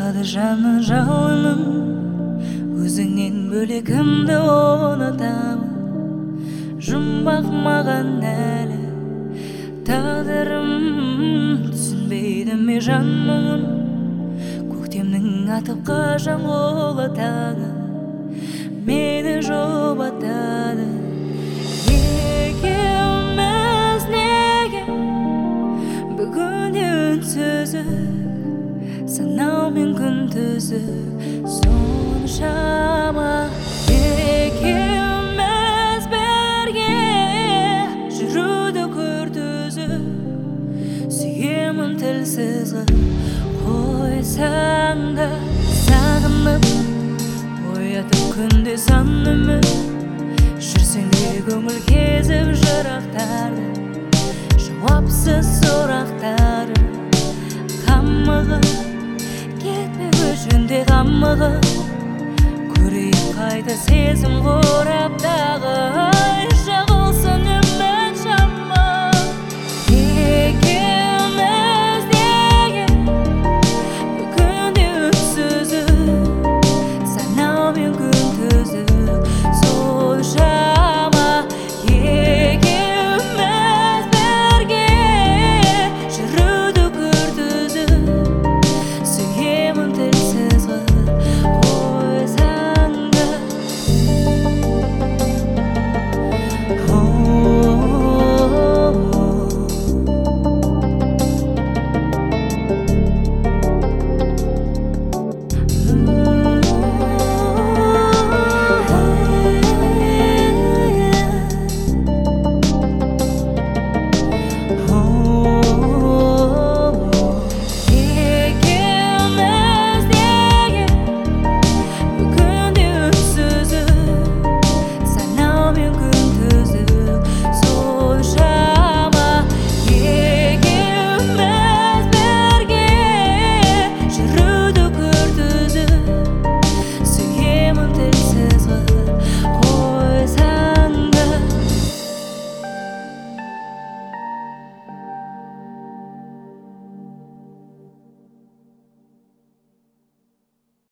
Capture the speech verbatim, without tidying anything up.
Жады жанның жалының, өзіңнен бөлек кімді ұнатамын. Жұмбақ маған әлі тағдырым, түсінбейді ме жан мұңын. Көктемнің атып қажан қолы таңы мені жұбатады. Екеуміз неге бүгін үнсізі, санаумен күндізі соншама. Екеуміз бірге жүруді көрдізі, сүйемін тілсіз қойсаң да. Сағынып оятып күнде сан үміт, жүрсең де көңіл кезіп жырақтарды, жауапсыз сұрақтары қамығы, кетпе өшінде қамығы. Көрейік қайта сезім қораптағы